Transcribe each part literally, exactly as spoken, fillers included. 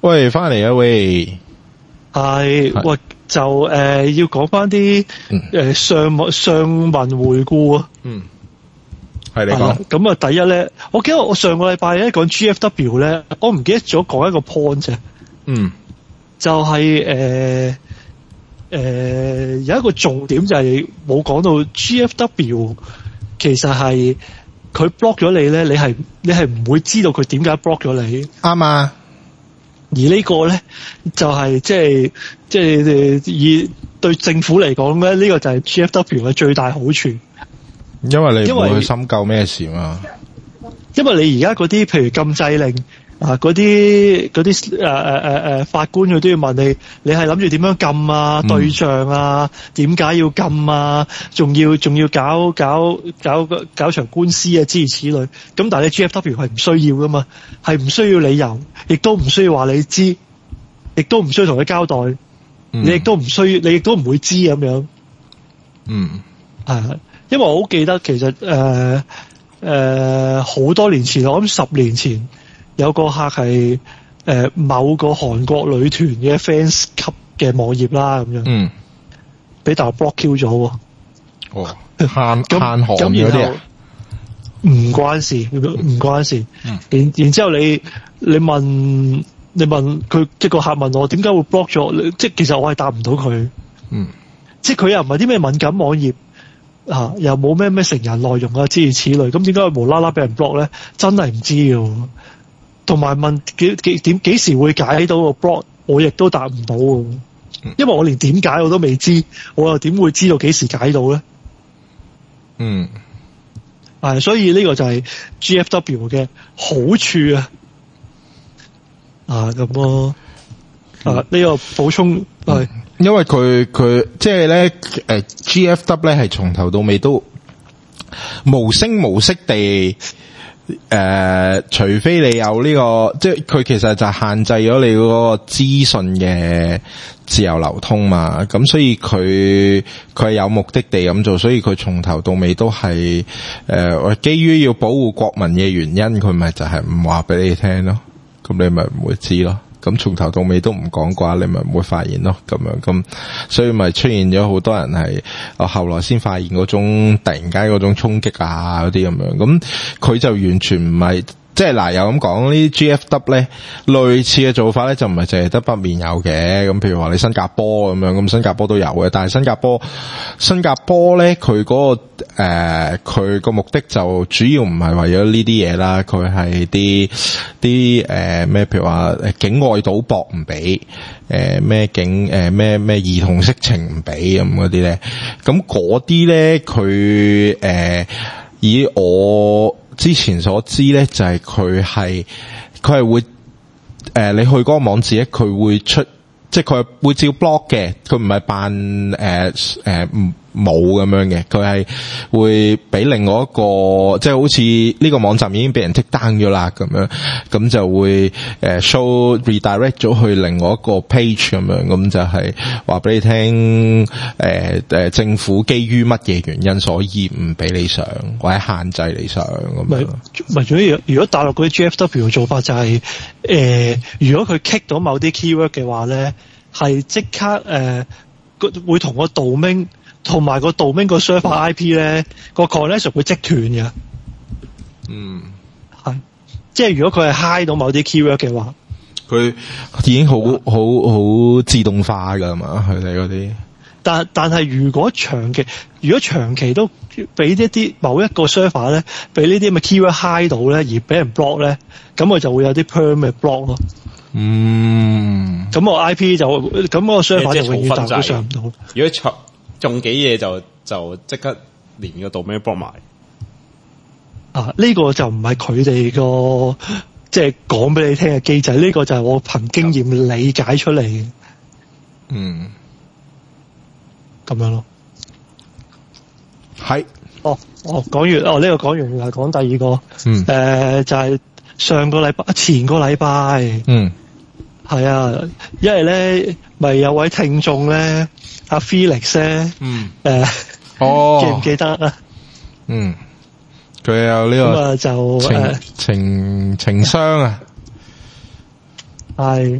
喂，翻嚟啊喂， 係喂就誒、呃、要講翻啲誒上上文回顧啊。 嗯，係你講。 咁啊，第一咧，我記得我上個禮拜咧講 G F W 咧，我唔記得咗講一個 point 啫。 嗯， 就係誒誒有一個重點就係冇講到 G F W 其實係佢 block 咗你咧，你係你係唔會知道佢點解 block 咗你。 啱啊。 而呢個咧就係即係即係以對政府嚟講咧，呢個就係 G F W 嘅最大好處。 因為你唔會去深究咩事嘛。 因為你而家嗰啲譬如禁制令啊，嗰啲嗰啲誒誒誒誒法官佢都要問你，你係諗住點樣禁啊？嗯、對象啊？點解要禁啊？仲要仲要搞搞搞搞場官司啊？諸如此類。咁但係你 G F W 係唔需要噶嘛？係唔需要理由，亦都唔需要話你知，亦都唔需要同佢交代，嗯、你亦都唔需要，你亦都唔會知咁樣。嗯，係，因為我好記得其實誒誒好多年前，我諗十年前。有個客係誒、呃、某個韓國女團嘅 fans 級嘅網頁啦，咁樣，嗯，俾大陸 block Q 咗喎。哦，限限韓嗰啲啊？唔關事，唔關事。嗯、然然之後你你問你問佢，即係個客問我點解會 block 咗？即係其實我係答唔到佢。嗯，即係佢又唔係啲咩敏感網頁啊，又冇咩咩成人內容啊，諸如此類。咁點解佢無啦啦俾人 block 咧？真係唔知㗎。同埋問幾幾點幾時會解到個 block， 我亦都答唔到，因為我連點解我都未知，我又點會知道幾時解到咧？嗯，係，所以呢個就係 G F W 嘅好處啊！啊咁咯，啊呢、這個補充係、嗯， 因為佢佢即係咧誒 G F W 咧係從頭到尾都無聲無息地。誒、呃，除非你有呢、這個，即係佢其實就限制咗你嗰個資訊嘅自由流通嘛，咁所以佢佢係有目的地咁做，所以佢從頭到尾都係誒、呃，基於要保護國民嘅原因，佢咪就係唔話俾你聽咯，咁你咪唔會知咯。咁從頭到尾都唔講嘅話，你咪唔會發現咯，咁樣咁，所以咪出現咗好多人係，我後來先發現嗰種突然間嗰種衝擊啊嗰啲咁樣，咁佢就完全唔係。即係嗱，又咁講呢啲 G F W 咧，類似嘅做法咧就唔係淨係得北面有嘅。咁譬如話你新加坡咁樣，咁新加坡都有嘅。但係新加坡，新加坡咧佢嗰個誒，佢個目的就主要唔係為咗呢啲嘢啦。佢係啲啲誒咩，譬如話誒境外賭博唔俾，誒咩境誒咩咩兒童色情唔俾咁嗰啲咧。咁嗰啲咧佢誒以我之前所知咧，就係佢係佢係會誒、呃，你去嗰個網址咧，佢會出，即係佢會照 block 嘅，佢唔係扮誒誒唔冇咁樣嘅，佢係會俾另外一個，即係好似呢個網站已經俾人 take down 咗啦咁樣，咁就會誒 show redirect 咗去另外一個 page 咁樣，咁就係話俾你聽誒誒政府基於乜嘢原因所以唔俾你上或者限制你上咁樣。 唔係，如果如果大陸嗰啲 G F W 嘅做法就係、是、誒、呃，如果佢 kick 到某啲 keyword 嘅話咧，係即刻誒、呃、會同個 domain。同埋個 domain 個 server I P 咧，個 connection 會即斷嘅。嗯，係，即係如果佢係 high 到某啲 keyword 嘅話， 佢已經好好好自動化噶嘛，佢哋嗰啲。 但但係如果長期，如果長期都俾一啲某一個 server 咧，俾呢啲咁嘅 keyword high 到咧，而俾人 block 咧，咁佢就會有啲 permanent block 咯。嗯，咁個 I P 就咁個 server 就永遠都上唔到。 如果長中幾嘢就就即刻連個 domain block 埋啊！呢、這個就唔係佢哋個即係講俾你聽嘅機制，呢、這個就係我憑經驗理解出嚟嘅。嗯，咁樣咯。係。哦哦，講完哦，呢、這個講完又講第二個。嗯。誒、呃，就係、是、上個禮拜前個禮拜。嗯。係啊，因為咧，咪有位聽眾咧。阿 Felix 咧，嗯，誒、呃，哦，記唔記得啊？ 嗯，佢有呢個就情、呃、情情商啊， 係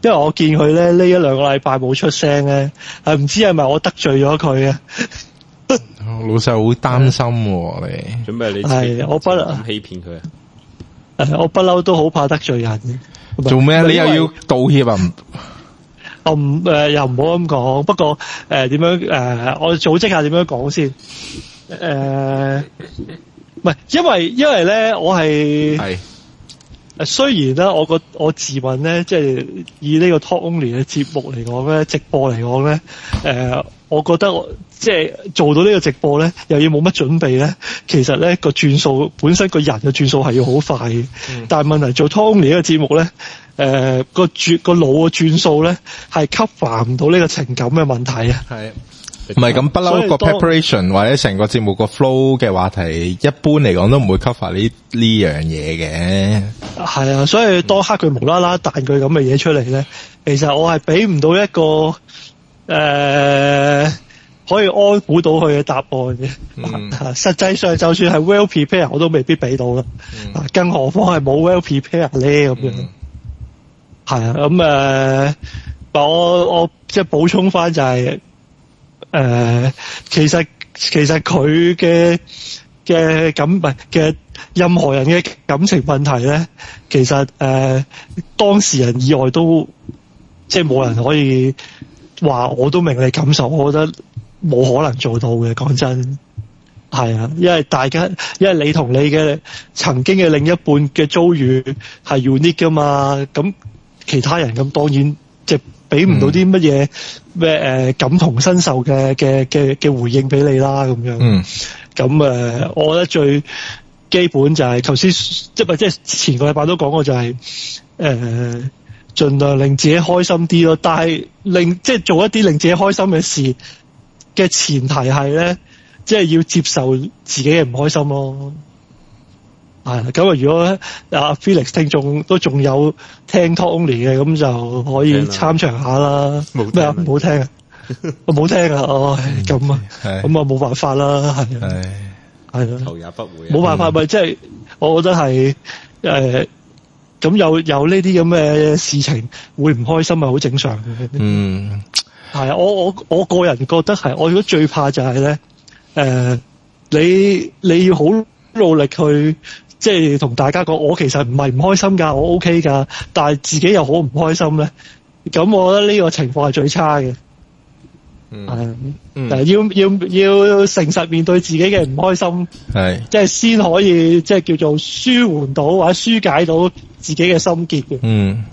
因為我見佢咧呢一兩個禮拜冇出聲咧，係唔知係咪我得罪咗佢啊？ 老細好擔心喎，你準備你係我不咁欺騙佢啊？ 誒，我不嬲都好怕得罪人嘅。 做咩？你又要道歉啊？ 我唔誒、呃、又唔好咁講，不過誒點、呃、樣誒、呃？我組織下點樣講先？誒、呃，唔係，因為因為咧，我係係誒雖然咧，我個我自問咧，即係以呢個 Talk Only 嘅節目嚟講咧，直播嚟講咧，誒、呃，我覺得我即係做到呢個直播咧，又要冇乜準備咧，其實咧個轉數本身個人嘅轉數係要好快嘅，嗯、但係問題做 Talk Only 呢個節目咧。誒、呃，個轉個腦嘅轉數咧，係 cover 唔到呢個情感嘅問題啊。係， 唔係咁不嬲個 preparation 或者成個節目個 flow 嘅話題，一般嚟講都唔會 cover 呢呢樣嘢嘅。係啊，所以當刻佢無啦啦彈句咁嘅嘢出嚟咧，其實我係俾唔到一個誒、呃、可以安撫到佢嘅答案嘅。嗯、實際上就算係 well prepared，我都未必俾到啦。嗯、更何況係冇 well prepared 咧咁樣。嗯係啊，咁、嗯、誒，我我即係補充翻就係、是，誒、呃，其實其實佢嘅嘅感唔係嘅任何人嘅感情問題咧，其實誒、呃、當事人以外都即係冇人可以話我都明你感受，我覺得冇可能做到嘅，講真。係啊，因為大家，因為你同你嘅曾經嘅另一半嘅遭遇係 unique 噶嘛，咁。其他人咁當然即係俾唔到啲乜嘢咩誒感同身受嘅嘅嘅嘅回應俾你啦咁樣。嗯。咁誒、呃，我覺得最基本就係頭先即係即係前個禮拜都講過就係、是、誒、呃、盡量令自己開心啲咯。但係令即係做一啲令自己開心嘅事嘅前提係咧，即係要接受自己嘅唔開心咯。係咁啊！如果阿 Felix 聽眾都仲有聽 Talk Only 嘅，咁就可以參詳下啦。咩啊？唔好聽啊！我冇聽啊！哦，咁啊，咁啊冇辦法啦，係啊，係咯， 頭也不回。 冇辦法咪即係，我覺得係誒，咁有有呢啲咁嘅事情會唔開心係好正常嘅。嗯，係啊，我我我個人覺得係，我如果最怕就係咧，誒，你你要好努力去。即係同大家講，我其實唔係唔開心㗎，我 OK 㗎，但係自己又好唔開心咧。咁我覺得呢個情況係最差嘅。嗯，嗯，但係要要要誠實面對自己嘅唔開心，係即係先可以即係叫做舒緩到或者紓解到自己嘅心結嘅。嗯。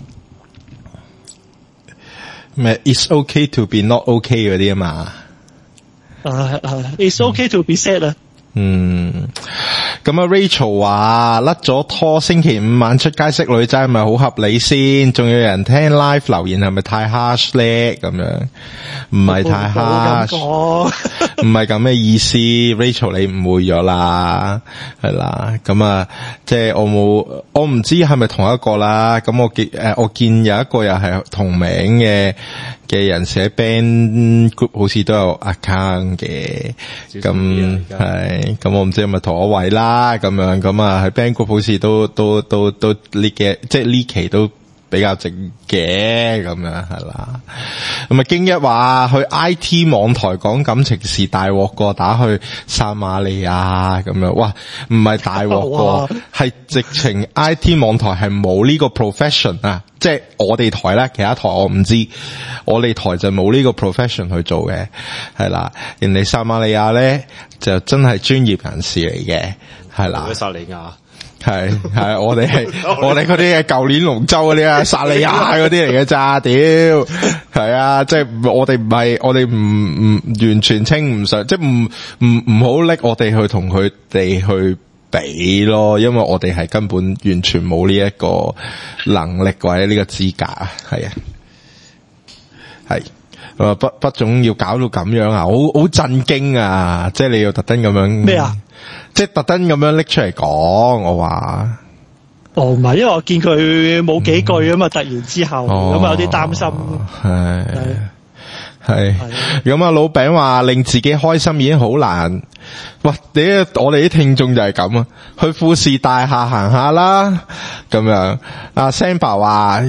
咩 ？It's okay to be not okay 嗰啲啊嘛。 啊啊 ！It's okay to be sad 啊。 嗯，咁啊 Rachel 話甩咗拖，星期五晚出街識女仔係咪好合理先？仲有人聽 live 留言係咪太 harsh 咧？咁樣唔係太 harsh，唔係咁嘅意思。Rachel 你誤會咗啦，係啦。咁啊，即係我冇，我唔知係咪同一個啦。咁我見誒，我見有一個又係同名嘅。嘅人寫 band group 好似都有 account 嘅，咁係，咁我唔知係咪同一位啦，咁樣，咁啊喺 band group 好似都都都都呢嘅，即係呢期都比較靜嘅，咁樣係啦。咁啊，京一話去 I T 網台講感情事大鑊過打去撒瑪利亞咁樣，哇，唔係大鑊過，係直情 I T 網台係冇呢個 profession 啊，即係我哋台咧，其他台我唔知，我哋台就冇呢個 profession 去做嘅，係啦，人哋撒瑪利亞咧就真係專業人士嚟嘅，係啦。 撒利亞。 係係，我哋係我哋嗰啲嘅舊年龍舟嗰啲啊，撒利亞嗰啲嚟嘅咋，屌係啊，即係我哋唔係我哋唔唔完全稱唔上，即係唔唔唔好拎我哋去同佢哋去比咯，因為我哋係根本完全冇呢一個能力或者呢個資格啊，係啊，係誒不不總要搞到咁樣啊，好好震驚啊，即係你要特登咁樣咩啊？ 即係特登咁樣拎出嚟講，我話哦唔係，因為我見佢冇幾句啊嘛，嗯、突然之後咁啊、哦、有啲擔心。係係咁啊，老餅話令自己開心已經好難。哇！你我哋啲聽眾就係咁啊，去富士大廈行下啦，咁樣。阿 Samba 話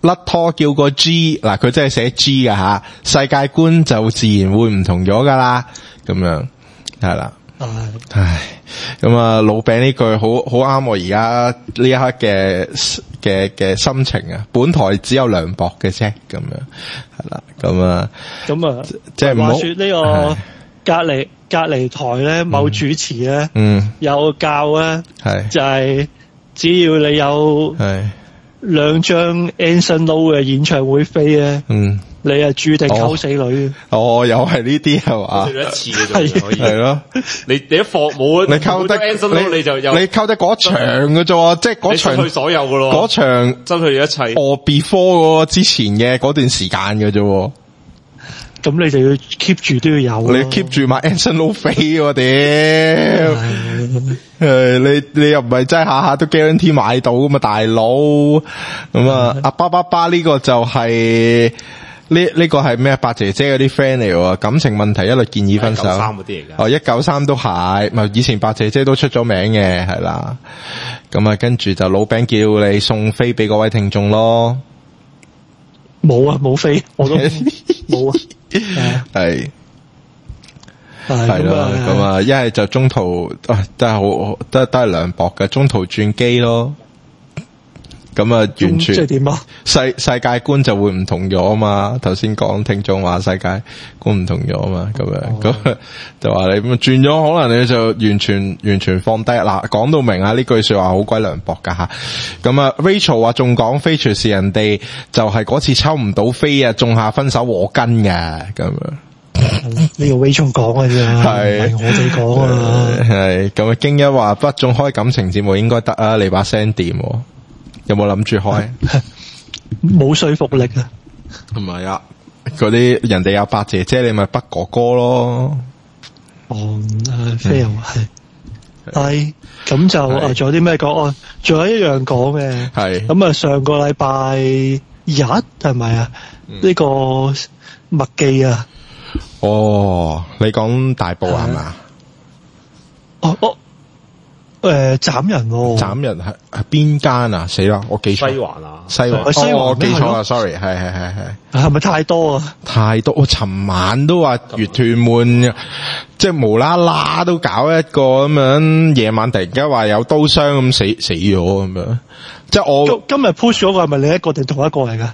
甩拖叫個 G， 嗱佢真係寫 G 噶吓，世界觀就自然會唔同咗噶啦，咁樣係啦。唉，咁啊，老餅呢句好好啱我而家呢一刻嘅嘅嘅心情啊！本台只有涼薄嘅啫，咁樣係啦，咁啊， 咁啊， 即係唔好話說呢個隔離隔離台咧，某主持咧， 嗯， 有教咧， 係就係只要你有係兩張 Anson Lo 嘅演唱會飛咧， 嗯。 你係注定溝死女。 哦，又係呢啲係嘛？ 去咗一次嘅啫，可以係咯。 你你一放冇， 你溝得 Anson Lo 你就有， 你溝得嗰場嘅啫，即係嗰場去所有嘅咯。 嗰場真去咗一切。 哦 ，before 個之前嘅嗰段時間嘅啫。 咁你就要 keep 住都要有。 你 keep 住買 Anson Lo 飛喎，屌！誒，你你又唔係真係下下都 guarantee 買到噶嘛，大佬。咁啊，阿巴巴巴呢個就係。呢呢個係咩？八姐姐嗰啲 friend 嚟喎，感情問題一律建議分手。一九三嗰啲嚟㗎。哦，一九三都係，咪以前八姐姐都出咗名嘅，係啦。咁啊，跟住就老餅叫你送飛俾各位聽眾咯。 冇啊，冇飛，我都冇啊。 係係咯，咁啊，一係就中途啊，都係好，都都係涼薄嘅，中途轉機咯。咁啊，完全即係點啊？ 世世界觀就會唔同咗啊嘛！頭先講聽眾話世界觀唔同咗啊嘛，咁樣咁、哦、就話你咁轉咗，可能你就完全完全放低嗱。講到明啊，呢句說話好鬼涼薄噶吓。咁啊 ，Rachel 話仲講飛隨時人哋就係嗰次抽唔到飛啊，種下分手禍根嘅咁樣。 呢個 Rachel 講嘅啫，係我哋講啊。 係咁啊，京一話不仲開感情節目應該得啊，你把聲掂。有冇諗住開？ 冇說服力啊！ 唔係啊，嗰啲人哋有八姐姐，你咪北哥哥咯。 哦，fail 係係咁就啊，仲有啲咩講啊？仲有一樣講嘅係咁啊，上個禮拜日係咪啊？呢個麥記啊？ 哦，你講大埔係嘛？ 哦哦。誒，斬人喎！ 斬人係係邊間啊？死啦，我記錯。 西環啊， 西環。 西環我記錯啦 ，sorry，係係係係。 係咪太多啊？ 太多！我尋晚都話月屯門，即係無啦啦都搞一個咁樣，夜晚突然間話有刀傷咁死死咗咁樣。即係我今日 push 咗個係咪另一個定同一個嚟噶？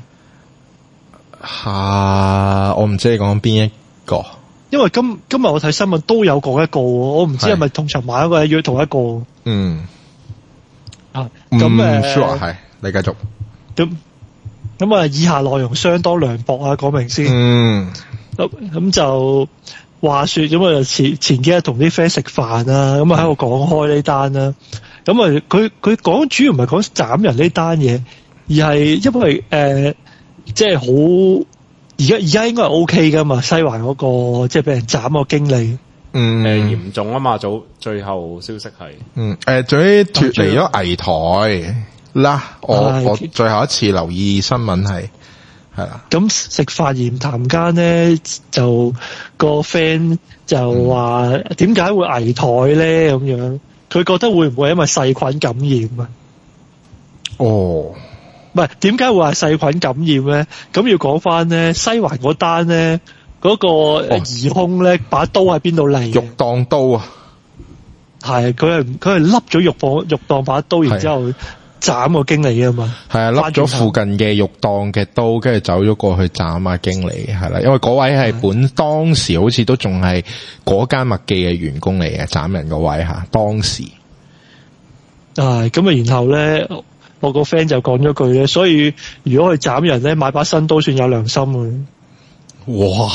吓，我唔知你講邊一個。 因為今今日我睇新聞都有講一個，我唔知係咪同尋晚嗰個係同一個。 嗯。 啊，咁誒 ，sure 係，你繼續。 咁咁啊，以下內容相當涼薄啊，講明先。 嗯。 咁咁就話說咁啊，前前幾日同啲 friend 食飯啊，咁啊喺度講開呢單啦。咁啊，佢佢講主要唔係講斬人呢單嘢，而係因為誒，即係好。而家而家應該係 O K 噶嘛，西環嗰、那個即係俾人斬個經理， 嗯， 誒嚴重啊嘛，早最後消息係， 嗯，誒，總之脫離咗危台啦，我我最後一次留意新聞係係啦， 咁食飯言談間咧，就個 friend 就話點解會危台咧咁樣，佢覺得會唔會因為細菌感染啊？哦。唔係點解會話細菌感染咧？咁要講翻咧，西環嗰單咧，嗰、嗰個疑兇咧，把刀喺邊度嚟？ 肉檔刀啊！ 係佢係佢係笠咗肉檔肉檔把刀，然之後斬個經理啊嘛。係啊，笠咗附近嘅肉檔嘅刀，跟住走咗過去斬啊經理，係啦，因為嗰位係本當時好似都仲係嗰間麥記嘅員工嚟嘅，斬人嗰位嚇當時。 係咁啊，然後咧。我個 friend 就講咗句咧，所以如果佢斬人咧，買把新刀算有良心嘅。哇！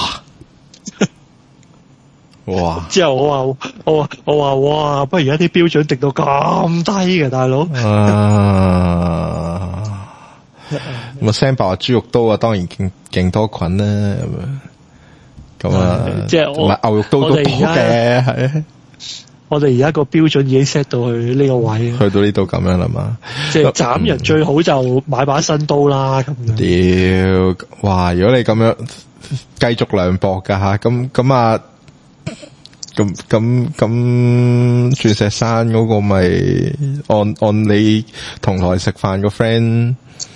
哇！之後我話我我話哇，不如而家啲標準定到咁低嘅，大佬。 啊！咁啊，聲爆話豬肉刀啊，當然勁勁多菌啦，咁啊，咁啊，即係我牛肉刀都多嘅，係。 我哋而家個標準已經 set 到去呢個位， 去到呢度咁樣啦嘛。 即係斬人最好就買把新刀啦，咁樣。屌，哇！如果你咁樣繼續涼薄噶吓，咁咁啊，咁咁咁鑽石山嗰個咪按按你同台食飯個 friend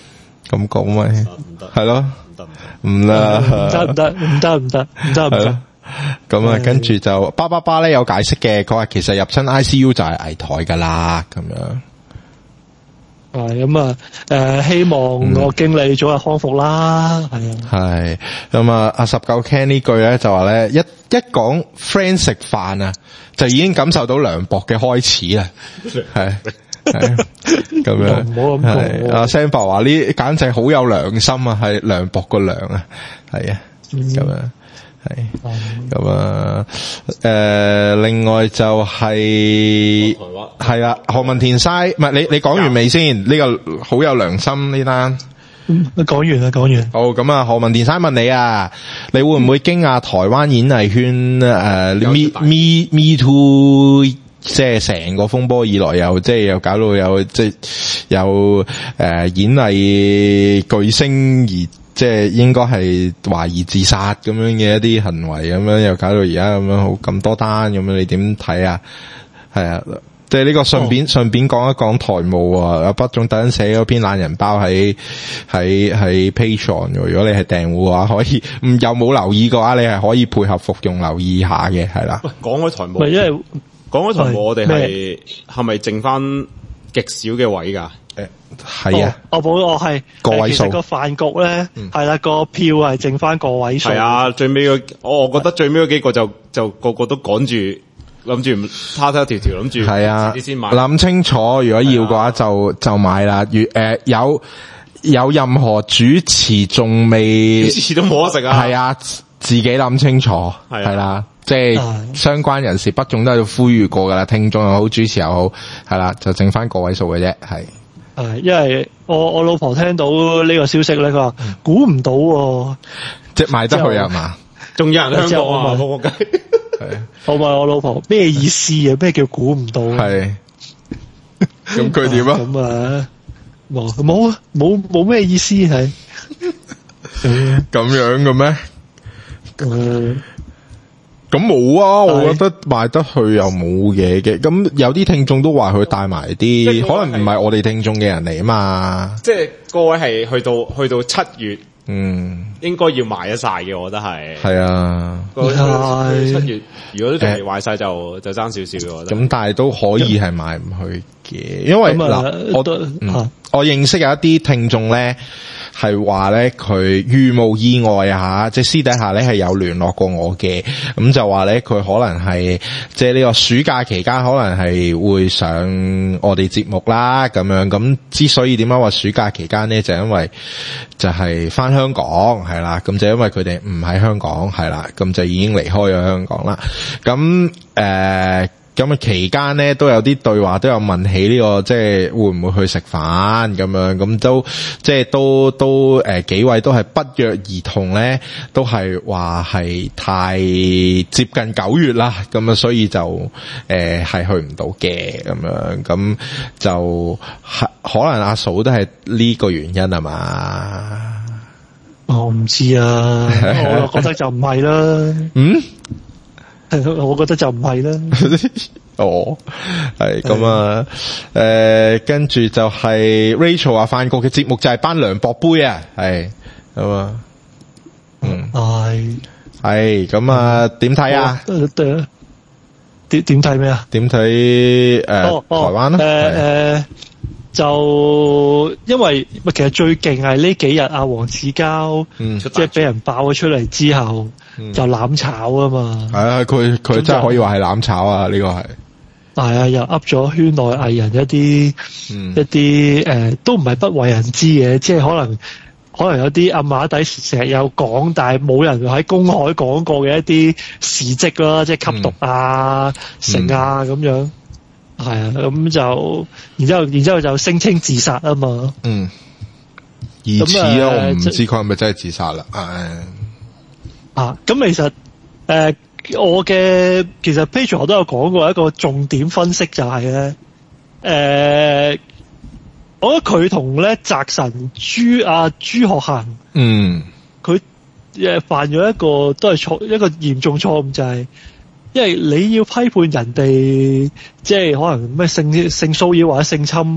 咁講咪唔得， 係咯， 唔得唔唔啦， 唔得唔得唔得唔得唔得唔得係咯。咁啊，跟住就巴巴巴咧有解釋嘅，佢話其實入親 I C U 就係危殆噶啦，咁樣。 係咁啊，誒，希望個經理早日康復啦，係啊。 係咁啊，阿十九 Ken 呢句咧就話咧，一一講 friend 食飯啊，就已經感受到涼薄嘅開始啦，係係咁樣。 唔好咁講係阿 Sam 伯話呢，簡直好有良心啊，係涼薄個涼啊，係啊，咁樣。係咁啊！誒，另外就係係啦，何文田嘥，唔係你你講完未先？呢個好有良心呢單。 嗯，講完啦，講完。 好，咁啊，何文田嘥問你啊，你會唔會驚訝台灣演藝圈誒 Me Me Me Too，即係成個風波以來又即係又搞到有即係有誒演藝巨星而。即係應該係懷疑自殺咁樣嘅一啲行為咁樣，又搞到而家咁樣好咁多單咁樣，你點睇啊？係啊，即係呢個順便順、哦、便講一講台務啊！阿北總特登寫咗篇懶人包喺喺喺 Patreon， 如果你係訂戶嘅話，可以唔有冇留意嘅話，你係可以配合服用留意下嘅，係啦。 喂，講開台務， 唔係因為講開台務，我哋係係咪剩翻極少嘅位㗎？ 誒，係啊， 我保我係個位數， 其實個飯局咧係啦，個票係剩翻個位數。 係啊，最尾個我我覺得最尾嗰幾個就就個個都趕住諗住叉叉條條諗住係啊， 先買。 諗清楚，如果要嘅話就就買啦。如誒有有任何主持仲未主持都冇得食啊？ 係啊，自己諗清楚係啦。即係相關人士不總都喺度呼籲過噶啦，聽眾又好，主持又好，係啦，就剩翻個位數嘅啫，係。 係，因為我我老婆聽到呢個消息咧，佢話估唔到喎， 即係賣得去啊嘛？ 仲有人香港啊， 我我計係。我問我老婆咩意思啊？咩叫估唔到？ 係。咁佢點啊？ 咁啊，冇冇冇冇咩意思係。 咁樣嘅咩？ 嗯。 咁冇啊，我覺得賣得去又冇嘢嘅。咁有啲聽眾都話佢帶埋啲，可能唔係我哋聽眾嘅人嚟啊嘛。 即係各位係去到去到七月， 嗯， 應該要賣得晒嘅，我覺得係。 係啊， 七月如果都仲未賣晒就就爭少少嘅，我覺得。 咁但係都可以係賣唔去嘅，因為嗱，我都、嗯、我認識有一啲聽眾咧。係話咧，佢如無意外啊，即係私底下咧係有聯絡過我嘅，咁就話咧佢可能係即係呢個暑假期間可能係會上我哋節目啦，咁樣咁之所以點解話暑假期間咧，就因為就係翻香港係啦，咁就因為佢哋唔喺香港係啦，咁就已經離開咗香港啦，咁誒。呃咁啊期間咧都有啲對話，都有問起呢、這個即係會唔會去食飯咁樣，咁都即係都都誒、呃、幾位都係不約而同咧，都係話係太接近九月啦，咁啊所以就誒係、呃、去唔到嘅咁樣，咁就可能阿嫂都係呢個原因係嘛？ 我唔知啊，我覺得就唔係啦。嗯。我覺得就唔係啦。 哦，係咁啊，誒，跟住就係 Rachel 話飯局嘅節目就係班涼薄杯啊，係咁啊，嗯，係係咁啊，點睇啊？ 點點睇咩啊？ 點睇誒台灣咧？誒誒， 就因為其實最勁係呢幾日阿黃子佼，嗯，即係俾人爆咗出嚟之後。就攬炒啊嘛，係啊，佢佢真係可以話係攬炒啊，呢個係係啊，又噏咗圈內藝人一啲、嗯、一啲誒、呃，都唔係不為人知嘅，即係可能可能有啲暗碼底成日有講，但係冇人喺公海講過嘅一啲事蹟啦，即係吸毒啊、成、嗯、啊咁樣，係啊，咁就然之後然之後就聲稱自殺啊嘛， 嗯，疑似啊，我唔知佢係咪真係自殺啦，唉。 啊，咁其實誒、呃，我嘅其實 Patreon 我都有講過一個重點分析就係、是、咧，誒、呃，我覺得佢同咧澤神朱啊朱學恆，嗯，佢誒犯咗一個都係錯一個嚴重錯誤，就係、是、因為你要批判人哋即係可能咩性性騷擾或者性侵，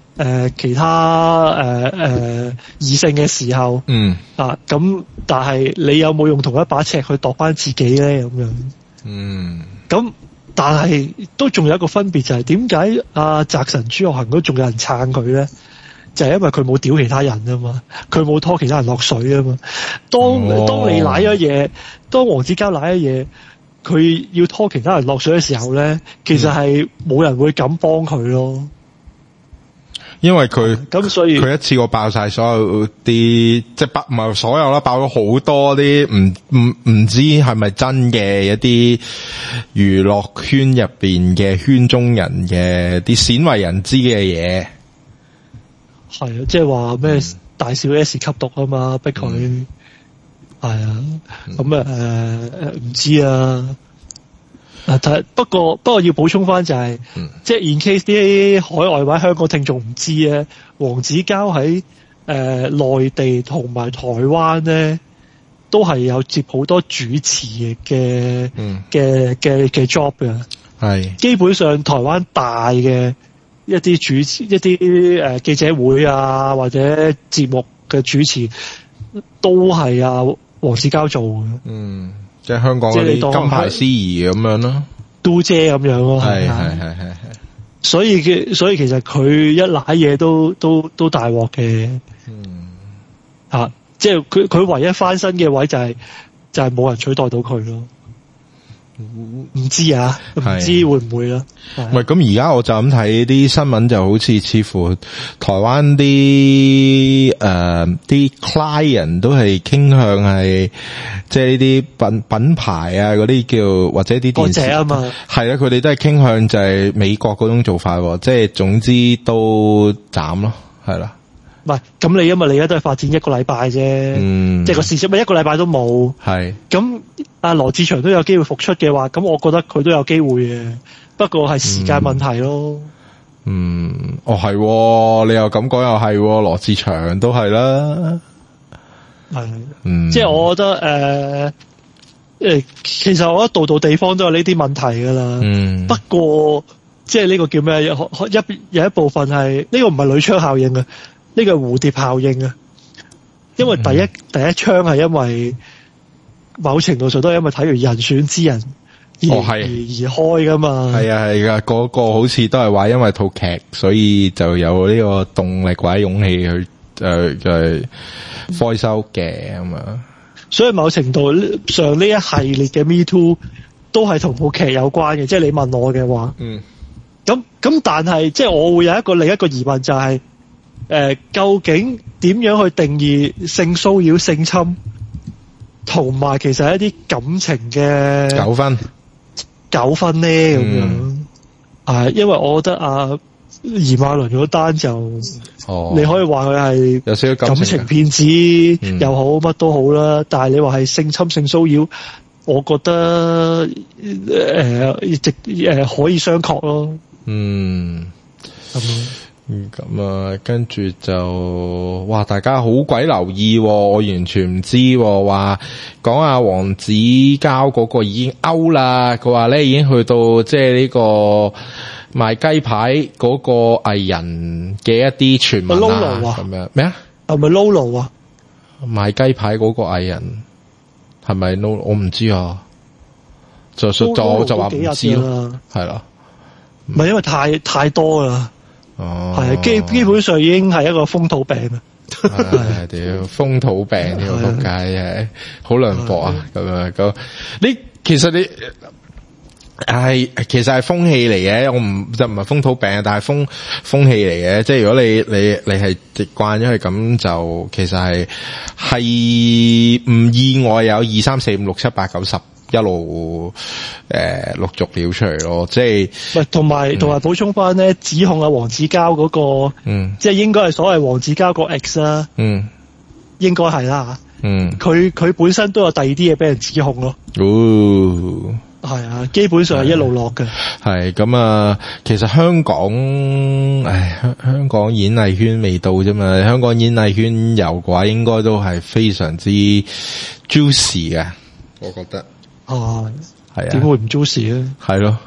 呃、其他誒誒異性嘅時候， 嗯啊咁，但係你有冇用同一把尺去度翻自己咧？咁樣， 嗯， 咁但係都仲有一個分別就係點解阿澤神朱學恒都仲有人撐佢咧？就係因為佢冇屌其他人啊嘛，佢冇拖其他人落水啊嘛。當、哦、當你瀨咗嘢，當黃子佼瀨咗嘢，佢要拖其他人落水嘅時候咧，其實係冇人會敢幫佢咯。 因為佢咁所以佢一次過爆晒所有啲，即係爆唔係所有啦，爆咗好多啲唔唔唔知係咪真嘅一啲娛樂圈入邊嘅圈中人嘅啲鮮為人知嘅嘢。 係啊，即係話咩大小 S 吸毒啊嘛，逼佢係啊，咁誒誒唔知啊。啊，但不過不過要補充翻就係、是，嗯、即係 in case 啲海外或者香港聽眾唔知咧，黃子佼喺誒內地同埋台灣咧，都係有接好多主持嘅嘅嘅嘅 job 嘅。係基本上台灣大嘅一啲主持一啲誒、呃、記者會啊或者節目嘅主持都係啊黃子佼做嘅。嗯。即係香港嗰啲金牌司儀咁樣咯，都姐咁樣咯，係係係係係。所以嘅所以其實佢一瀨嘢都都都大鑊嘅，嗯，啊，即係佢佢唯一翻身嘅位就係、是、就係、是、冇人取代到佢咯。唔知啊，唔知會唔會啦。唔係咁而家我就咁睇啲新聞，就好似似乎台灣啲誒啲 client 都係傾向係即係呢啲品品牌啊嗰啲叫或者啲電視啊嘛，係啊，佢哋都係傾向就係美國嗰種做法，即係總之都斬咯，係啦。唔係咁你因為你而家都係發展一個禮拜啫，嗯，即係個事情咪一個禮拜都冇，係咁阿羅志祥都有機會復出嘅話，咁我覺得佢都有機會嘅，不過係時間問題咯。嗯，嗯哦係，你又咁講又係，羅志祥都係啦，係，嗯，即係我覺得誒誒、呃，其實我覺得度度地方都有呢啲問題噶啦，嗯，不過即係呢個叫咩？有一有一部分係呢、這個唔係鋁窗效應啊。呢個蝴蝶效應啊，因為第一、嗯、第一槍係因為某程度上都係因為睇完人選之人而、哦、而，而開噶嘛。係啊係噶，嗰、那個好似都係話因為套劇，所以就有呢個動力或者勇氣去誒誒開收嘅咁啊。所以某程度上呢一系列嘅 Me Too 都係同套劇有關嘅，即係你問我嘅話。嗯。咁咁，但係即係我會有一個另一個疑問就係、是。誒、呃，究竟點樣去定義性騷擾、性侵，同埋其實係一啲感情嘅糾紛糾紛咧咁樣？啊、嗯，因為我覺得啊，炎亞綸嗰單就，哦、你可以話佢係有少少感情騙子又好，乜、嗯、都好啦。但係你話係性侵、性騷擾，我覺得誒，直、呃、誒、呃、可以商榷咯。嗯。咁咁啊，跟住就哇，大家好鬼留意、哦，我完全唔知話講阿黃子佼嗰個已經 out 啦。佢話咧已經去到即係呢個賣雞排嗰個藝人嘅一啲傳聞啦，咁樣咩啊？係咪 Lolo 啊？賣雞排嗰個藝人係咪 Lolo？我唔知啊，就就就就話唔知咯，係啦，唔係因為太太多啦。哦，係啊，基基本上已經係一個風土病啊！係屌風土病呢個仆街係好涼薄啊！咁樣咁，你其實你係其實係風氣嚟嘅，我唔就唔係風土病，但係風風氣嚟嘅。即係如果你你你係習慣咗係咁，就其實係係唔意外有二三四五六七八九十。一路誒陸續表出嚟咯，即係喂，同埋同埋補充翻咧，指控阿黃子佼嗰個，嗯，即係應該係所謂黃子佼個 X 啦，嗯，應該係啦，嗯，佢佢本身都有第二啲嘢俾人指控咯，哦，係啊，基本上係一路落嘅，係咁啊，其實香港，唉，香香港演藝圈未到啫嘛，香港演藝圈有嘅話，應該都係非常之 juicy 嘅，我覺得。哦，係啊，點會唔 juicy 咧？係咯，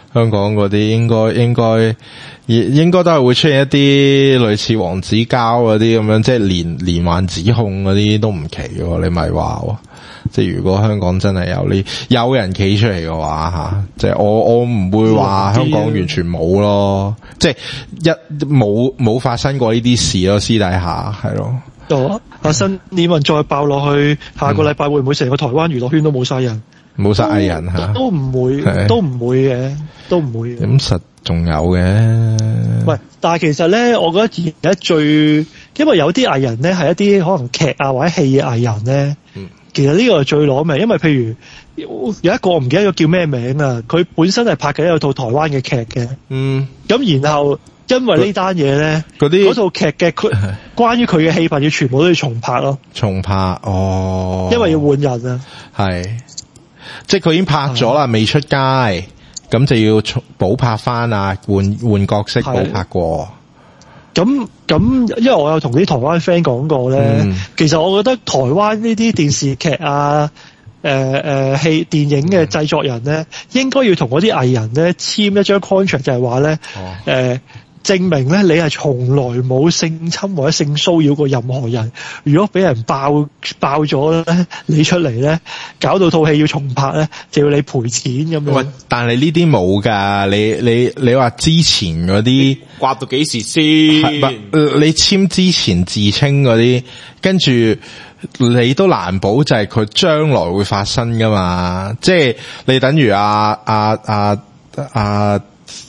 香港嗰啲應該應該應該都係會出現一啲類似黃子佼嗰啲咁樣，即係連連環指控嗰啲都唔奇喎。你咪話喎，即係如果香港真係有呢有人企出嚟嘅話吓，即係我我唔會話香港完全冇咯，即係一冇冇發生過呢啲事咯，私底下係咯。 哦，阿新李文再爆落去，下個禮拜會唔會成個台灣娛樂圈都冇晒人？ 冇晒藝人吓， 都唔會，都唔會嘅，都唔會嘅。 咁實仲有嘅。 喂，但係其實咧，我覺得而家最，因為有啲藝人咧係一啲可能劇啊或者戲嘅藝人咧，嗯、其實呢個係最攞命，因為譬如有一個我唔記得咗叫咩名啊，佢本身係拍緊一套台灣嘅劇嘅，嗯，咁然後因為呢單嘢咧，嗰啲嗰套劇嘅佢關於佢嘅戲份要全部都要重拍咯，重拍哦，因為要換人啊，係。即係佢已經拍咗啦，未出街，咁就要補拍翻啊，換換角色補拍過。咁咁，因為我有同啲台灣 friend 講過咧，嗯、其實我覺得台灣呢啲電視劇啊、誒誒戲電影嘅製作人咧，應該要同嗰啲藝人咧簽一張 contract，就係話咧，誒、哦。呃證明咧，你係從來冇性侵或者性騷擾過任何人。如果俾人爆爆咗咧，你出嚟咧，搞到套戲要重拍咧，就要你賠錢咁樣。喂，但係呢啲冇噶，你你你話之前嗰啲刮到幾時先？你簽之前自稱嗰啲，跟住你都難保就係佢將來會發生噶嘛？即係你等於阿阿阿阿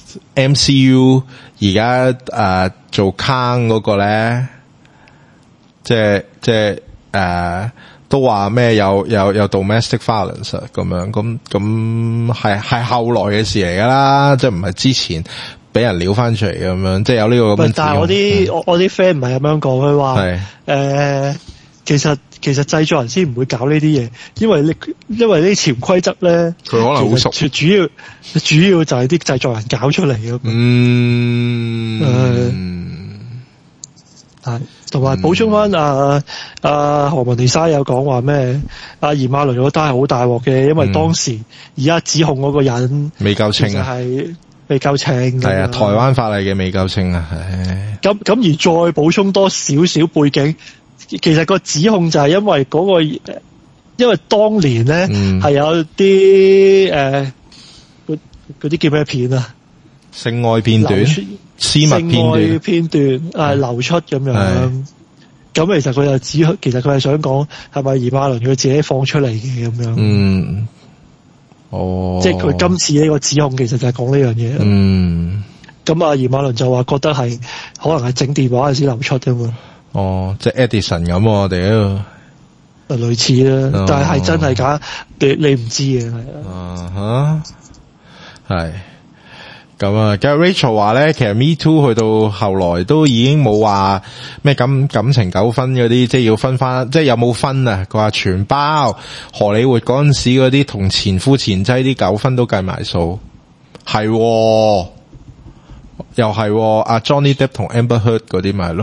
M C U。而家誒做坑嗰個咧，即係即係誒都話咩有有有 domestic violence 咁樣，咁咁係係後來嘅事嚟噶啦，即係唔係之前俾人撩翻出嚟咁樣，即係有呢個咁嘅。但係我啲、嗯、我我啲 friend 唔係咁樣講，佢話誒其實其實製作人先唔會搞呢啲嘢，因為呢因為呢啲潛規則咧，佢可能好熟。主要主要就係啲製作人搞出嚟嘅。嗯，誒，係同埋補充翻啊啊何文田沙有講話咩？阿炎亞綸嗰單係好大鑊嘅，因為當時而家指控嗰個人未夠稱啊，係未夠稱。係啊，台灣法例嘅未夠稱啊。咁咁而再補充多少少背景。其實個指控就係因為嗰、那個，因為當年咧係、嗯、有啲誒，嗰嗰啲叫咩片啊？性愛片段、私密片段、性愛片段誒、呃、流出咁樣。咁其實佢就指，其實佢係想講係咪炎亞綸佢自己放出嚟嘅咁樣。嗯。哦。即係佢今次呢個指控，其實就係講呢樣嘢。嗯。咁啊，炎亞綸就話覺得係可能係整電話嗰時流出啫嘛。哦，即係 Edison 咁，我哋啊，類似啦，哦、但係係真係假，你你唔知嘅係啊，吓係咁啊。咁 Rachel 話咧，其實 Me Too 去到後來都已經冇話咩感感情糾紛嗰啲，即係要分翻，即係有冇分啊？佢話全包，荷里活嗰陣時嗰啲同前夫前妻啲糾紛都計埋數，係又係阿 Johnny Depp 同 Amber Heard 嗰啲咪咯。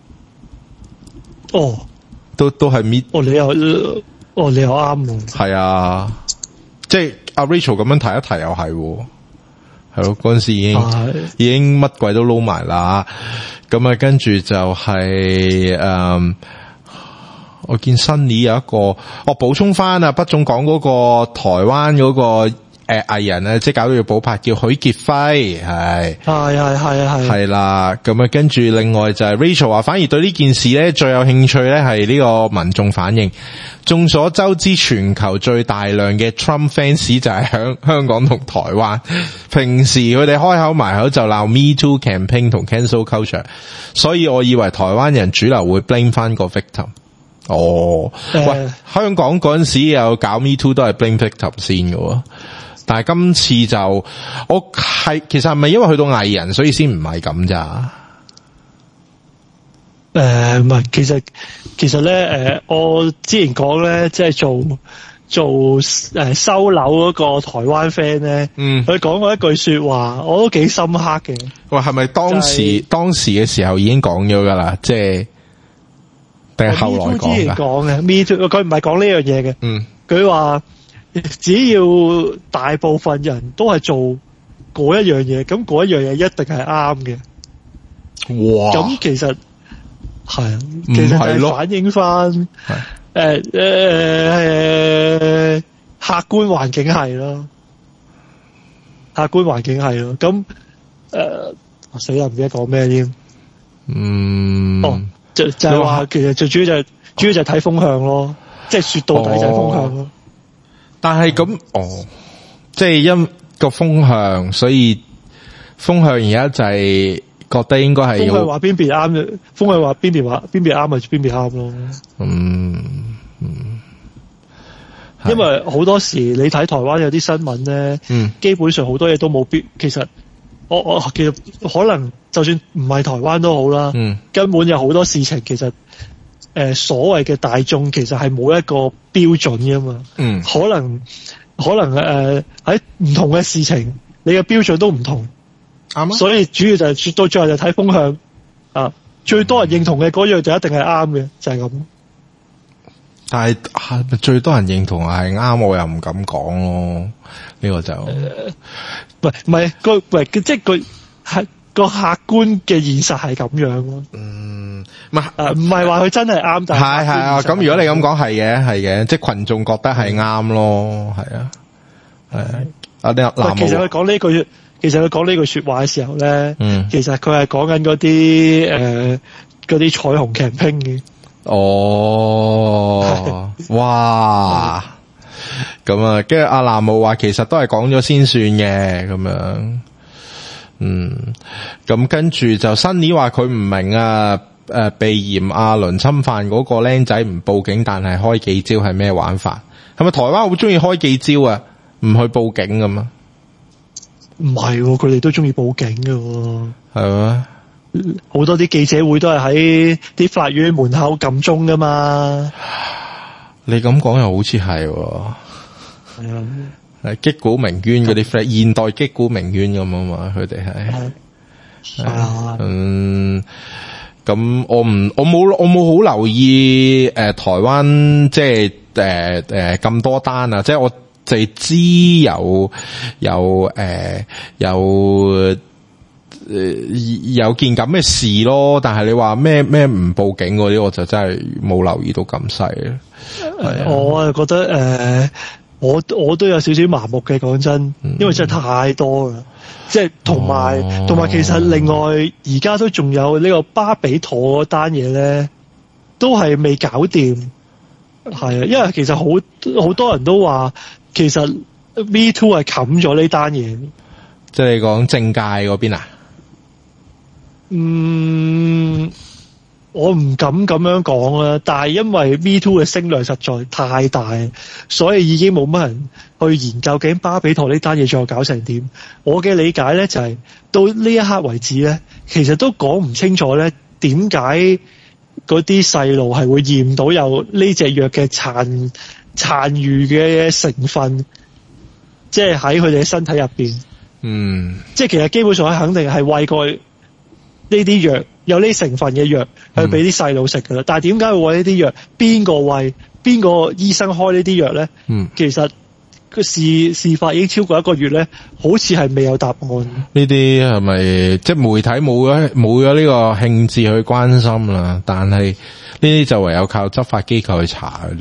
哦，都都係搣哦，你又哦，你又啱喎。係啊，即係阿 Rachel 咁樣提一提又係，係咯，嗰陣時已經、啊、已經乜鬼都撈埋啦。咁啊，跟住就係、是、誒、嗯，我見 Sunny 有一個，我補充翻啊，不總講嗰個台灣嗰、那個。誒，藝人咧，即係搞到要補拍，叫許傑輝，係係係係係係啦。咁啊，跟住另外就係 Rachel 話，反而對呢件事咧最有興趣咧係呢個民眾反應。眾所周知，全球最大量嘅 Trump fans 就係響香港同台灣。平時佢哋開口埋口就鬧 Me Too campaign 同 cancel culture，所以我以為台灣人主流會 blame 翻個 victim。哦，呃、喂，香港嗰陣時有搞 Me Too 都係 blame victim 先嘅。但係今次就我係其實係咪因為去到藝人所以先唔係咁咋？誒唔係，其實其實咧誒，我之前講咧，即係做做誒、呃、收樓嗰個台灣 friend 咧，嗯，佢講過一句說話，我都幾深刻嘅。喂，係咪當時、就是、當時嘅時候已經講咗噶啦？即係定係後來講噶？講嘅 Me Too，佢唔係講呢樣嘢嘅。嗯，佢話。只要大部分人都係做嗰一樣嘢，咁嗰一樣嘢一定係啱嘅。 哇！ 咁其實係啊，其實係反映翻誒誒誒客觀環境係咯，客觀環境係咯。咁誒死啦，唔記得講咩添。 嗯， 哦，就就係話其實最主要就係、主要就係睇風向咯，即係說到底就係風向咯。 哦、但係咁，哦，即係因個風向，所以風向而家就係覺得應該係要風向話邊邊啱嘅，風向話邊邊話邊邊啱咪邊邊啱咯。 嗯嗯， 因為好多時你睇台灣有啲新聞咧， 嗯， 基本上好多嘢都冇必，其實我我其實可能就算唔係台灣都好啦， 嗯， 根本有好多事情其實誒、呃、所謂嘅大眾其實係冇一個標準㗎嘛， 嗯， 可能可能誒喺唔同嘅事情，你嘅標準都唔同， 啱啊， 所以主要就係、到最後就睇風向啊，最多人認同嘅嗰樣就一定係啱嘅，就係咁。 但係、啊、最多人認同係啱，我又唔敢講咯。呢、這個就唔係唔係個唔係即係佢係個客觀嘅現實係咁樣咯。 嗯，唔係誒唔係話佢真係啱，但係係啊。咁如果你咁講係嘅係嘅，即係群眾覺得係啱咯，係啊係啊。啊啲南其實佢講呢句，其實佢講呢句說話嘅時候咧， 嗯， 其實佢係講緊嗰啲誒嗰啲彩虹劇拼嘅。 哦，哇！咁啊，跟住阿南無話其實都係講咗先算嘅，咁樣，嗯，咁跟住就新年話佢唔明啊，誒，被嫌阿倫侵犯嗰個僆仔唔報警，但係開記招係咩玩法？係咪台灣好中意開記招啊？唔去報警咁啊？ 唔係，佢哋都中意報警㗎。 係咩？ 好多啲記者會都係喺啲法院門口撳鐘噶嘛。 你咁講又好似係， 係啊， 係擊鼓鳴冤嗰啲 friend，現代擊鼓鳴冤咁啊嘛，佢哋係。 係啊， 嗯，咁我唔，我冇，我冇好留意誒、呃，台灣即係誒誒咁多單啊，即係我淨係知有有誒、呃、有。誒，有件咁嘅事咯，但係你話咩咩唔報警嗰啲，我就真係冇留意到咁細。 我啊覺得誒、呃，我我都有少少麻木嘅，講真，因為真係太多啦。即係同埋同埋，其實另外而家都仲有呢個巴比妥嗰單嘢咧，都係未搞掂。係啊，因為其實好好多人都話，其實 Me Too 係冚咗呢單嘢。 即係你講政界嗰邊啊？ 嗯，我唔敢咁樣講啦，但係因為 Me Too 嘅聲量實在太大，所以已經冇乜人去研究究竟巴比妥呢單嘢最後搞成點。我嘅理解咧就係、是、到呢一刻為止咧，其實都講唔清楚咧點解嗰啲細路係會驗到有呢隻藥嘅殘殘餘嘅成分，即係喺佢哋嘅身體入邊。嗯，即係其實基本上肯定係餵過呢啲藥，有呢成分嘅藥去俾啲細路食噶啦。但係點解會餵呢啲藥？邊個餵？邊個醫生開呢啲藥咧？嗯，其實個事事發已經超過一個月咧，好似係未有答案。 呢啲係咪即係媒體冇咗冇咗呢個興致去關心啦？但係呢啲就唯有靠執法機構去查嘅啫。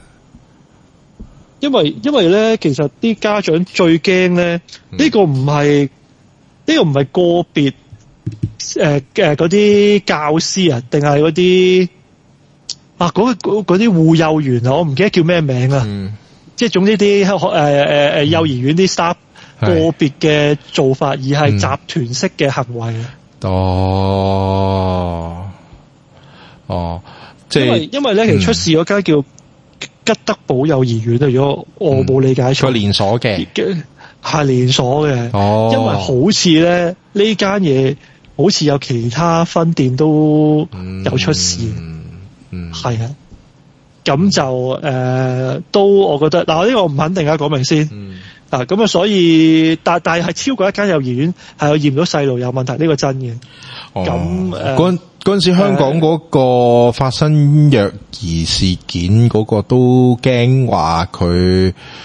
因為因為咧，其實啲家長最驚咧，呢、嗯這個唔係呢個唔係個別誒誒嗰啲教師啊，定係嗰啲啊嗰嗰啲護幼員啊，我唔記得叫咩名啊。嗯、即係總之啲誒誒誒幼兒園啲 staff、嗯、個別嘅做法，而係集團式嘅行為。 哦哦，即係因為因為咧，其實出事嗰間叫吉德堡幼兒園啊，如果我冇理解錯， 佢、嗯、連鎖嘅係連鎖嘅。 哦， 因為好似咧呢間嘢好似有其他分店都有出事，嗯，係、嗯、啊，咁就誒、呃、都我覺得嗱，呢、呢個唔肯定啊，講明先，嗯、啊咁啊，所以但但係超過一間幼兒園係有驗到細路有問題，呢、呢個真嘅。咁誒嗰陣時香港嗰個發生虐兒事件嗰個都驚話佢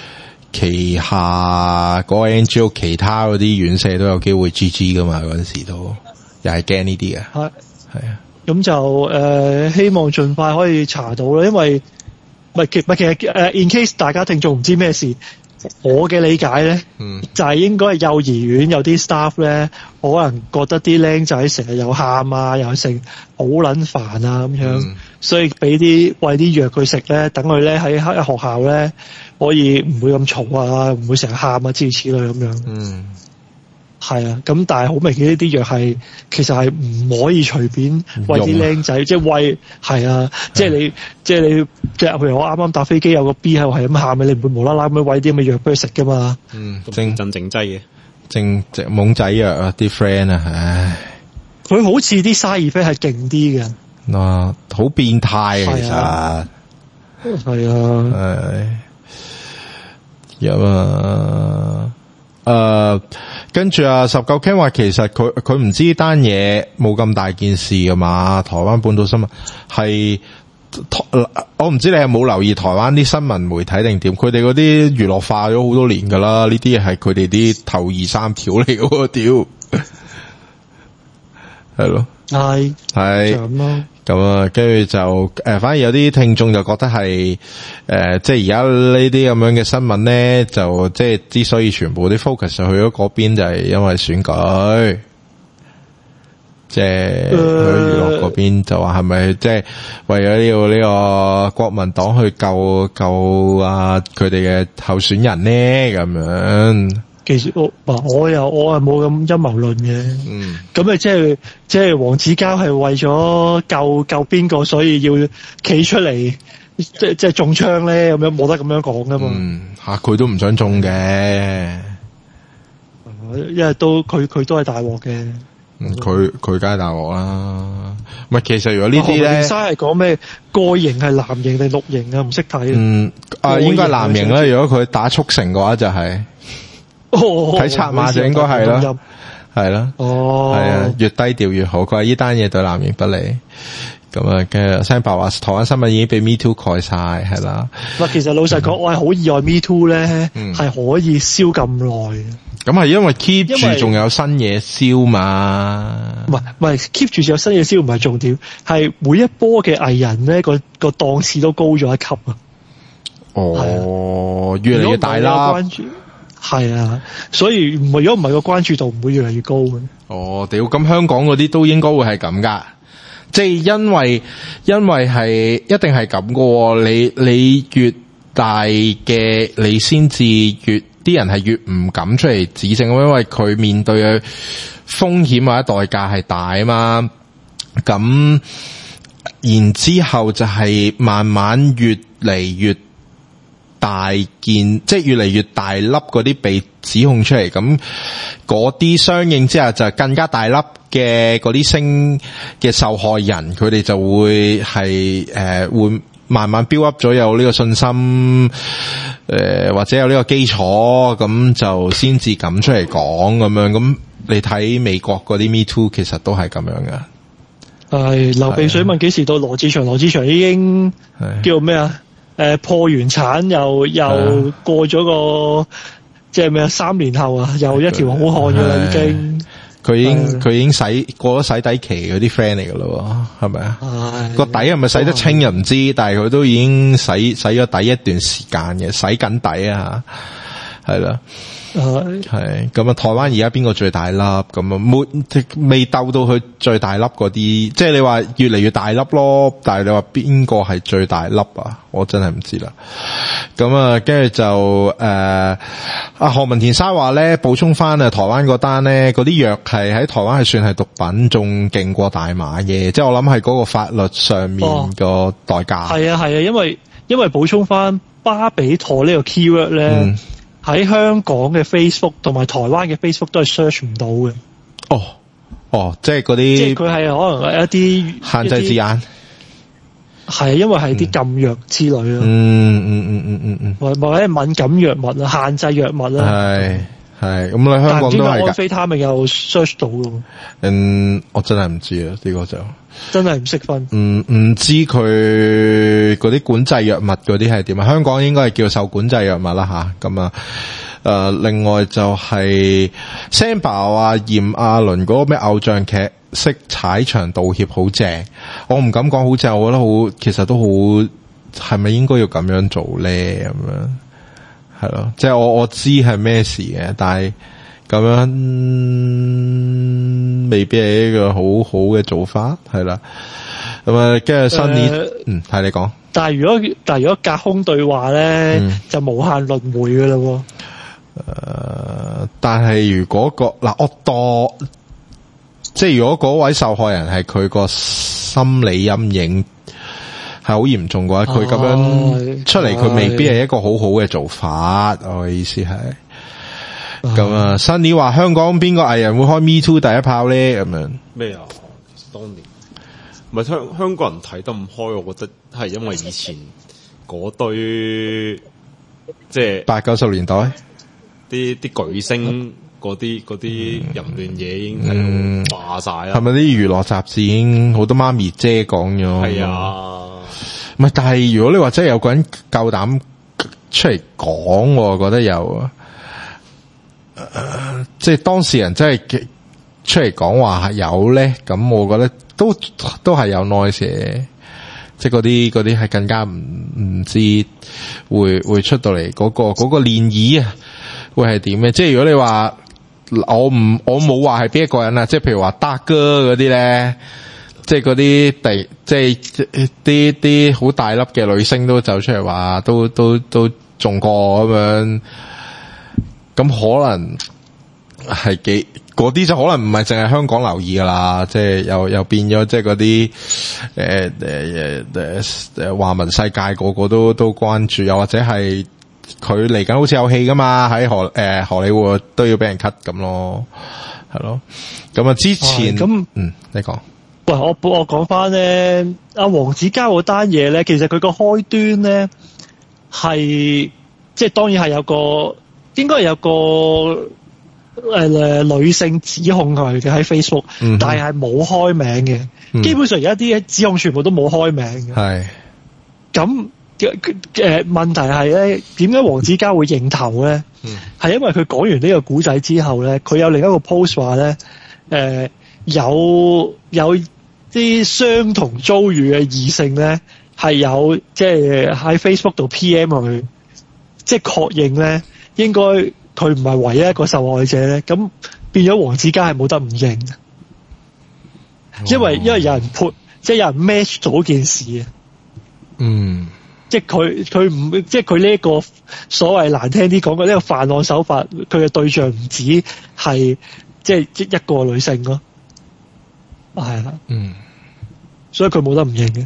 旗下嗰個 N G O 其他嗰啲院舍都有機會 G G 噶嘛，嗰陣時都又係驚呢啲嘅。係係啊， 咁就誒、呃、希望盡快可以查到啦，因為唔係其唔係其實誒、呃、in case 大家聽眾唔知咩事，我嘅理解咧，嗯、就係應該係幼兒園有啲 staff 咧，可能覺得啲僆仔成日又喊啊，又成好撚煩啊咁樣，嗯、所以俾啲餵啲藥佢食咧，等佢咧喺喺學校咧可以唔會咁嘈啊，唔會成日喊啊，諸如此類咁樣。嗯，係啊，咁但係好明顯呢啲藥係其實係唔可以隨便餵啲僆仔，即係餵係啊，即係你即係你即係譬如我啱啱搭飛機有個 B 喺度係咁喊嘅，你唔會無啦啦咁樣餵啲咁嘅藥俾佢食噶嘛。嗯， 正鎮靜劑嘅， 正隻懵仔藥啊，啲 friend 啊，唉， 佢好似啲 side effect 係勁啲嘅。 嗱，好變態啊，其實係啊， 係有啊。誒、呃，跟住啊，十九 Ken 話其實佢佢唔知單嘢冇咁大件事噶嘛，台灣本土新聞係，我唔知你有冇留意台灣啲新聞媒體定點，佢哋嗰啲娛樂化咗好多年噶啦，呢啲係佢哋啲頭二三條嚟嘅喎，屌，係咯，係係。咁啊，跟住就誒、呃，反而有啲聽眾就覺得係誒、呃，即係而家呢啲咁樣嘅新聞咧，就即係之所以全部啲 focus 去咗嗰邊，就係因為選舉，即係去娛樂嗰邊就話係咪即係為咗要呢個國民黨去救救啊佢哋嘅候選人咧咁樣。 其實我我又我係冇咁陰謀論嘅，嗯，咁啊即係即係黃子佼係為咗救救邊個，所以要企出嚟，即係即係中槍咧，咁樣冇得咁樣講噶嘛。嗯， 吓佢都唔想中嘅， 因為都佢佢都係大鑊嘅。 嗯，佢佢梗係大鑊啦。唔係，其實如果呢啲咧， 何生係講咩？個型係藍型定綠型啊？唔識睇。 嗯，啊應該係藍型啦。如果佢打速成嘅話，就係、是。睇策馬就應該係咯，係咯，哦，係啊，越低調越好。佢話呢單嘢對藍營不利，咁啊，跟住聲白話台灣新聞已經俾 Me Too 蓋晒，係啦。 嗱，其實老實講，嗯、我係好意外 Me Too 咧，係、嗯、可以燒咁耐。咁係因為 keep 住仲有新嘢燒嘛？ 唔係唔係 keep 住有新嘢燒唔係重點，係每一波嘅藝人咧個個檔次都高咗一級啊！ 哦，越嚟越大啦。 係啊，所以唔係如果唔係個關注度唔會越嚟越高嘅。 哦，屌，咁香港嗰啲都應該會係咁噶，即係因為因為係一定係咁噶，你你越大嘅你先至越啲人係越唔敢出嚟指證，因為佢面對嘅風險或者代價係大啊嘛。咁然之後就係慢慢越嚟越大件，即係越嚟越大粒嗰啲被指控出嚟，咁嗰啲相應之下就更加大粒嘅嗰啲聲嘅受害人，佢哋就會係誒、呃、會慢慢 build up 咗有呢個信心，誒、呃、或者有呢個基礎，咁就先至敢出嚟講咁樣。咁你睇美國嗰啲 Me Too 其實都係咁樣噶。 係流鼻水問幾時到羅志祥？羅志祥已經叫咩啊？誒、呃，破完產又又過咗個即係咩啊？三年後啊，又一條好漢噶啦，已經佢已經佢已經洗過咗洗底期嗰啲 friend 嚟噶咯，係咪啊？個底係咪洗得清又唔知，但係佢都已經洗洗咗底一段時間嘅，洗緊底啊，係啦。係咁啊！台灣而家邊個最大粒咁啊？冇未鬥到佢最大粒嗰啲，即係你話越嚟越大粒咯。但係你話邊個係最大粒啊？我真係唔知啦。咁啊，跟住就誒，阿、呃、何文田沙話咧，補充翻啊，台灣嗰單咧，嗰啲藥係喺台灣係算係毒品，仲勁過大麻嘅。即係我諗係嗰個法律上面個代價。係、 哦、啊係啊，因為因為補充翻巴比妥呢個 keyword 咧。嗯喺香港嘅 Facebook 同埋台灣嘅 Facebook 都係 search 唔到嘅。 哦，哦，即係嗰啲， 即係佢係可能一啲限制字眼。 係，因為係啲禁藥之類咯。 嗯嗯嗯嗯嗯嗯。 或或者敏感藥物啊，限制藥物啦。 係係咁你香港都係安非他命又 search 到嘅喎。 嗯，我真係唔知啊，呢、這個就真係唔識分。 唔唔知佢嗰啲管制藥物嗰啲係點啊？香港應該係叫受管制藥物啦吓，咁啊。誒、呃，另外就係 Samba 話嫌阿倫嗰個咩偶像劇式踩場道歉好正，我唔敢講好正，我覺得好，其實都好，係咪應該要咁樣做咧？咁樣係咯，即係我我知係咩事嘅，但係咁樣、嗯、未必係一個好好嘅做法，係啦。咁啊，跟住新年，嗯，係你講。 但係如果但係如果隔空對話咧，嗯、就無限輪迴噶啦喎。 誒、呃，但係如果個嗱，我多即係如果嗰位受害人係佢個心理陰影係好嚴重嘅話，佢咁樣出嚟，佢未必係一個好好嘅做法。我嘅意思係咁啊。Sunny 話香港邊個藝人會開 Me Too 第一炮咧？咁樣咩啊？其實當年唔係香香港人睇得唔開，我覺得係因為以前嗰堆即係八九十年代。 啲啲巨星嗰啲嗰啲淫亂嘢已經係霸晒啦，係咪啲娛樂雜誌已經好多媽咪姐講咗？ 係啊， 唔係，但係如果你話真係有個人夠膽出嚟講，我覺得有，呃、即係當事人真係出嚟講話有咧，咁我覺得都都係有 noise 嘅，即係嗰啲嗰啲係更加唔唔知會會出到嚟嗰個嗰個漣漪啊！會係點嘅？即係如果你話我唔我冇話係邊一個人啊，即係譬如話德哥嗰啲咧，即係嗰啲第即係啲啲好大粒嘅女星都走出嚟話都都都中過咁樣，咁可能係幾嗰啲就可能唔係淨係香港留意噶啦，即係又又變咗即係嗰啲誒誒誒誒華文世界個個都都關注，又或者係。佢嚟緊好似有戲噶嘛，喺荷誒、呃、荷里活都要俾人 cut 咁咯，係咯。咁啊之前咁嗯，你講。 喂，我我講翻咧，阿黃子佼嗰單嘢咧，其實佢個開端咧係即係當然係有個應該係有個誒、呃、女性指控佢嘅喺 Facebook，、嗯、但係係冇開名嘅、嗯。基本上而家啲指控全部都冇開名嘅。係。咁。誒、呃，問題係咧，點解黃子佼會認頭咧？係、嗯、因為佢講完呢個古仔之後咧，佢有另一個 post 話咧，誒、呃，有有啲相同遭遇嘅異性咧，係有即係喺 Facebook 度 P M 佢，即係確認咧，應該佢唔係唯一一個受害者咧，咁變咗黃子佼係冇得唔認嘅，因為、哦、因為有人 put， 即係有人 match 咗件事啊。嗯。即係佢佢唔即係佢呢一個所謂難聽啲講嘅呢個犯案手法，佢嘅對象唔止係即係一個女性咯，係啦，嗯，所以佢冇得唔認嘅。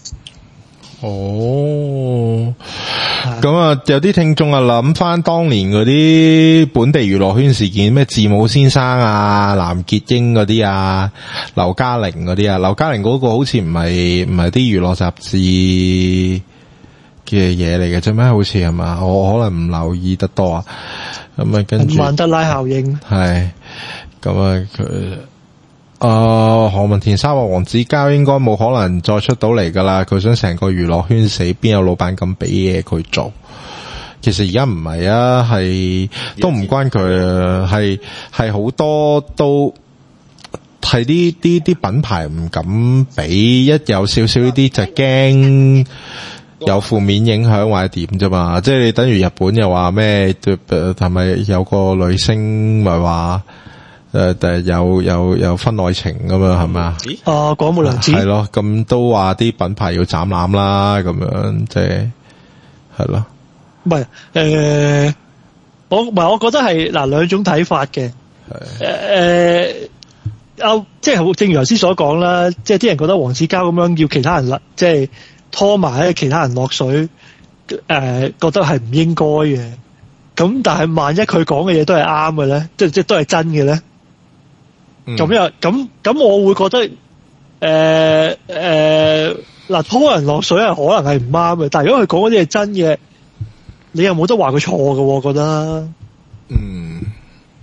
哦，咁啊，有啲聽眾啊諗翻當年嗰啲本地娛樂圈事件，咩字母先生啊、藍潔瑛嗰啲啊、劉嘉玲嗰啲啊，劉嘉玲嗰個好似唔係唔係啲娛樂雜誌嘅嘢嚟嘅啫咩？好似係嘛？我可能唔留意得多啊。咁啊，跟住曼德拉效應係咁啊，佢啊何文田沙話黃子佼應該冇可能再出到嚟噶啦。佢想成個娛樂圈死，邊有老闆咁俾嘢佢做？其實而家唔係啊，係都唔關佢啊，係係好多都係啲啲啲品牌唔敢俾，一有少少呢啲就驚有負面影響或者點啫嘛，即係你等於日本又話咩？係咪有個女星咪話誒誒有有有婚外情咁樣係咪啊？ 啊，廣末涼子係咯，咁都話啲品牌要斬纜啦，咁樣即係係咯。 唔係誒，我唔係我覺得係嗱兩種睇法嘅。誒誒，啊，即係正如頭先所講啦，即係啲人覺得黃子佼咁樣要其他人啦，即係。拖埋其他人落水，誒、呃，覺得係唔應該嘅。咁但係萬一佢講嘅嘢都係啱嘅咧，即係即係都係真嘅咧。咁、嗯、又咁咁，我會覺得誒誒，嗱、呃呃，拖人落水係可能係唔啱嘅。但係如果佢講嗰啲係真嘅，你又冇得話佢錯嘅，我覺得。 嗯，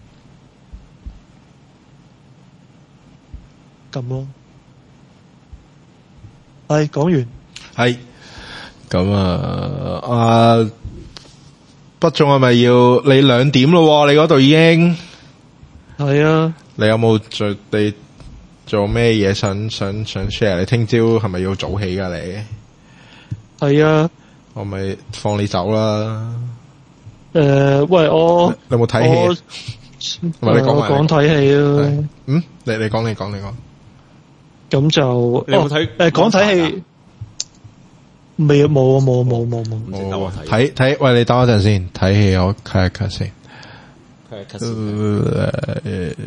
咁咯。係講完。 係咁啊，啊，不中係咪要你兩點咯？你嗰度已經係啊。 你有冇做你做咩嘢想想想 share？你聽朝係咪要早起噶你？ 係啊。 我咪放你走啦。 誒、呃，喂，我你有冇睇戲？唔係你講埋。 講睇戲啊。 嗯，你你講你講你講。 咁就你有冇睇？ 誒，講睇戲。未冇冇冇冇冇冇睇睇，喂，你等我陣先，睇戲我 cut 一 cut 先。 係 cut 先。